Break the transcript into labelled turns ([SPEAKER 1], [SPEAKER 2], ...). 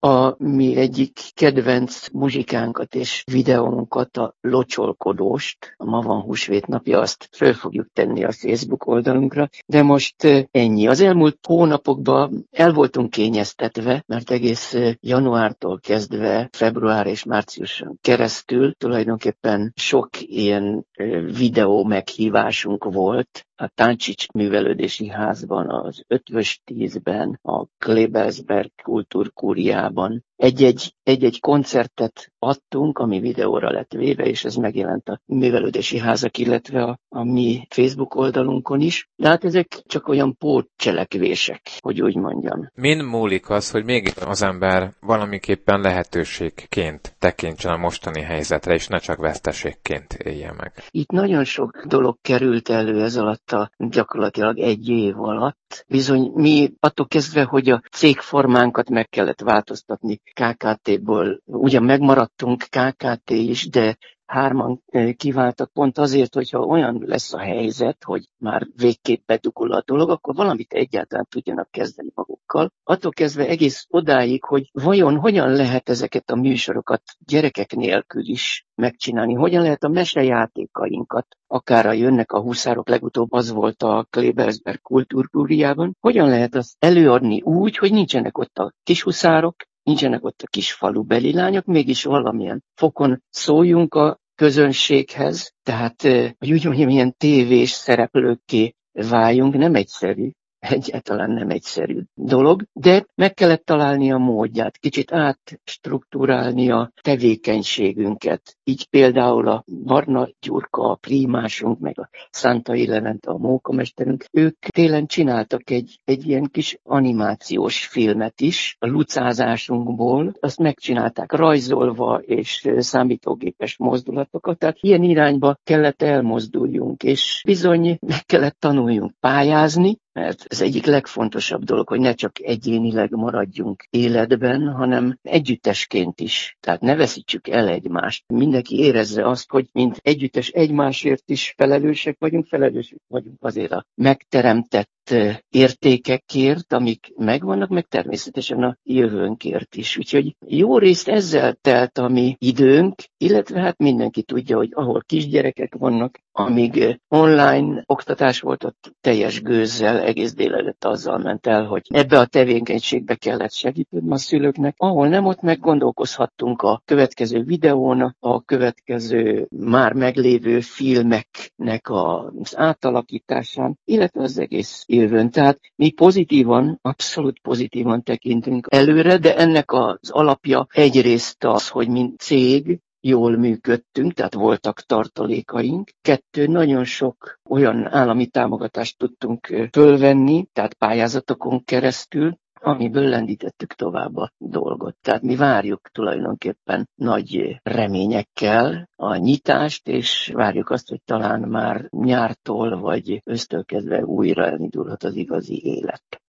[SPEAKER 1] A mi egyik kedvenc muzsikánkat és videónkat, a Locsolkodóst, a Ma van húsvét napja, azt föl fogjuk tenni a Facebook oldalunkra, de most ennyi. Az elmúlt hónapokban el voltunk kényeztetve, mert egész januártól kezdve február és márciuson keresztül tulajdonképpen sok ilyen videó meghívásunk volt, a Táncsics Művelődési Házban, az Ötvös 10-ben, a Klebersberg Kultúrkúriában. Egy-egy koncertet adtunk, ami videóra lett véve, és ez megjelent a művelődési házak, illetve a mi Facebook oldalunkon is. De hát ezek csak olyan pótcselekvések, hogy úgy mondjam.
[SPEAKER 2] Min múlik az, hogy még az ember valamiképpen lehetőségként tekintsen a mostani helyzetre, és ne csak veszteségként élje meg?
[SPEAKER 1] Itt nagyon sok dolog került elő ez alatt gyakorlatilag egy év alatt. Bizony mi attól kezdve, hogy a cégformánkat meg kellett változtatni KKT-ból. Ugyan megmaradtunk KKT is, de 3 kiváltak pont azért, hogyha olyan lesz a helyzet, hogy már végképp bedugul a dolog, akkor valamit egyáltalán tudjanak kezdeni magukkal. Attól kezdve egész odáig, hogy vajon hogyan lehet ezeket a műsorokat gyerekek nélkül is megcsinálni, hogyan lehet a mesejátékainkat, akár a Jönnek a huszárok, legutóbb az volt a Klebersberg Kultúrkúriában, hogyan lehet azt előadni úgy, hogy nincsenek ott a kis huszárok, nincsenek ott a kis falubeli lányok, mégis valamilyen fokon szóljunk a közönséghez, tehát, hogy úgy mondjam, ilyen tévés szereplőkké váljunk, nem egyszerű. Egyáltalán nem egyszerű dolog, de meg kellett találni a módját, kicsit átstruktúrálni a tevékenységünket. Így például a Barna Gyurka, a prímásunk, meg a Szántai Levente, a mókamesterünk, ők télen csináltak egy ilyen kis animációs filmet is, a lucázásunkból, azt megcsinálták rajzolva és számítógépes mozdulatokat, tehát ilyen irányba kellett elmozduljunk, és bizony meg kellett tanuljunk pályázni, mert ez egyik legfontosabb dolog, hogy ne csak egyénileg maradjunk életben, hanem együttesként is. Tehát ne veszítsük el egymást. Mindenki érezze azt, hogy mint együttes egymásért is felelősek vagyunk azért a megteremtett értékekért, amik megvannak, meg természetesen a jövőnkért is. Úgyhogy jó részt ezzel telt a mi időnk, illetve hát mindenki tudja, hogy ahol kisgyerekek vannak, amíg online oktatás volt, ott teljes gőzzel egész délelőtt azzal ment el, hogy ebbe a tevékenységbe kellett segíteni a szülőknek. Ahol nem, ott meg gondolkozhattunk a következő videón, a következő már meglévő filmeknek az átalakításán, illetve az egész jövőn. Tehát mi pozitívan, abszolút pozitívan tekintünk előre, de ennek az alapja egyrészt az, hogy mint cég jól működtünk, tehát voltak tartalékaink. 2, nagyon sok olyan állami támogatást tudtunk fölvenni, tehát pályázatokon keresztül, amiből lendítettük tovább a dolgot. Tehát mi várjuk tulajdonképpen nagy reményekkel a nyitást, és várjuk azt, hogy talán már nyártól vagy ősztől kezdve újra elindulhat az igazi élet.